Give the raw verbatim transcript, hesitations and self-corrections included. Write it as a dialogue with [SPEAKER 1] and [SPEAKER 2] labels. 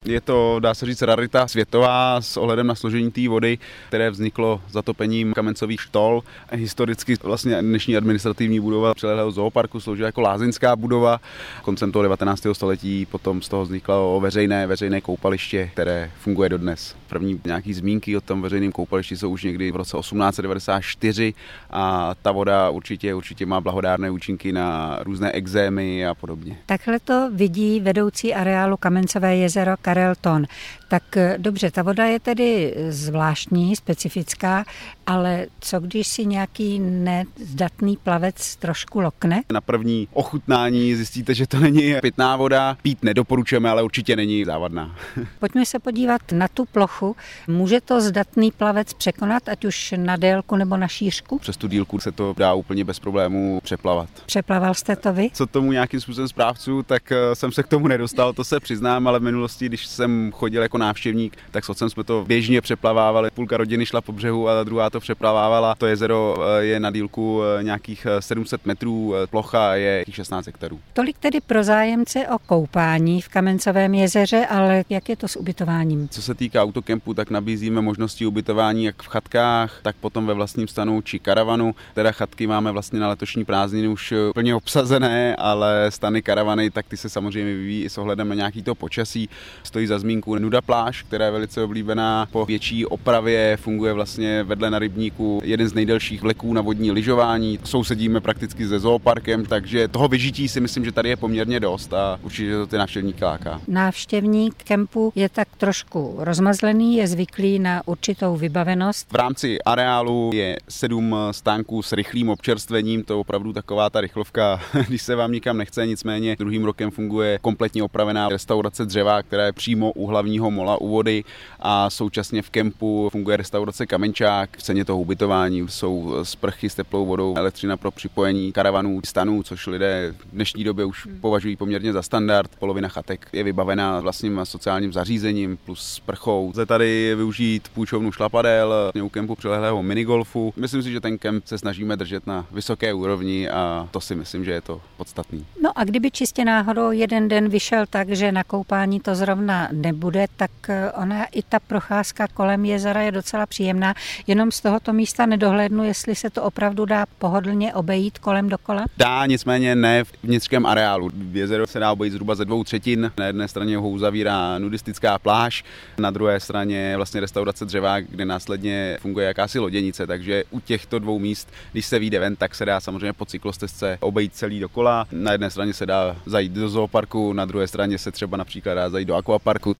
[SPEAKER 1] Je to, dá se říct, rarita světová s ohledem na složení té vody, které vzniklo zatopením kamencových štol. Historicky vlastně dnešní administrativní budova přilehlého zooparku sloužila jako lázeňská budova. Koncem toho devatenáctého století potom z toho vzniklo veřejné, veřejné koupaliště, které funguje dodnes. První nějaký zmínky o tom veřejném koupališti jsou už někdy v roce osmnáct set devadesát čtyři a ta voda určitě, určitě má blahodárné účinky na různé ekzémy a podobně.
[SPEAKER 2] Takhle to vidí vedoucí areálu Kamencové jezero Karel Thon. Tak dobře, ta voda je tedy zvláštní, specifická, ale co když si nějaký nezdatný plavec trošku lokne?
[SPEAKER 1] Na první ochutnání zjistíte, že to není pitná voda. Pít nedoporučujeme, ale určitě není závadná.
[SPEAKER 2] Pojďme se podívat na tu plochu. Může to zdatný plavec překonat, ať už na délku nebo na šířku?
[SPEAKER 1] Přes tu dílku se to dá úplně bez problémů přeplavat.
[SPEAKER 2] Přeplaval jste to vy?
[SPEAKER 1] Co tomu nějakým způsobem správců, tak jsem se k tomu nedostal, to se přiznám, ale v minulosti, když jsem chodil jako návštěvník, tak s otcem jsme to běžně přeplavávali. Půlka rodiny šla po břehu a ta druhá to přeplavávala. To jezero je na dílku nějakých sedm set metrů, plocha je šestnáct hektarů.
[SPEAKER 2] Tolik tedy pro zájemce o koupání v Kamencovém jezeře, ale jak je to s ubytováním?
[SPEAKER 1] Co se týká autokempu, tak nabízíme možnosti ubytování jak v chatkách, tak potom ve vlastním stanu či karavanu. Teda chatky máme vlastně na letošní prázdniny už plně obsazené, ale stany karavany, tak ty se samozřejmě vyvíjí i s ohledem na nějaký to počasí. Stojí za zmínku Nuda pláž, která je velice oblíbená. Po větší opravě funguje vlastně vedle na rybníku jeden z nejdelších vleků na vodní lyžování. Sousedíme prakticky se zooparkem, takže toho vyžití si myslím, že tady je poměrně dost a určitě to ty návštěvníky láká.
[SPEAKER 2] Návštěvník kempu je tak trošku rozmazlený, je zvyklý na určitou vybavenost.
[SPEAKER 1] V rámci areálu je sedm stánků s rychlým občerstvením, to je opravdu taková ta rychlovka, když se vám nikam nechce, nicméně druhým rokem funguje kompletně opravená restaurace dřeva, která je přímo u hlavního mola u vody a současně v kempu funguje restaurace Kamenčák. V ceně toho ubytování jsou sprchy s teplou vodou, elektřina pro připojení karavanů, stanů, což lidé v dnešní době už považují poměrně za standard. Polovina chatek je vybavená vlastním sociálním zařízením plus sprchou. Lze tady využít půjčovnu šlapadel, u kempu přilehlého minigolfu. Myslím si, že ten kemp se snažíme držet na vysoké úrovni a to si myslím, že je to podstatný.
[SPEAKER 2] No a kdyby čistě náhodou jeden den vyšel tak, že na koupání to zrovna nebude, tak ona i ta procházka kolem jezera je docela příjemná. Jenom z tohoto místa nedohlédnu, jestli se to opravdu dá pohodlně obejít kolem dokola?
[SPEAKER 1] Dá, nicméně ne v vnitřském areálu. Jezero se dá obejít zhruba ze dvou třetin. Na jedné straně ho uzavírá nudistická pláž, na druhé straně vlastně restaurace dřeva, kde následně funguje jakási loděnice, takže u těchto dvou míst, když se vyjde ven, tak se dá samozřejmě po cyklostezce obejít celý dokola. Na jedné straně se dá zajít do zooparku, na druhé straně se třeba například dá zajít do akvaparku.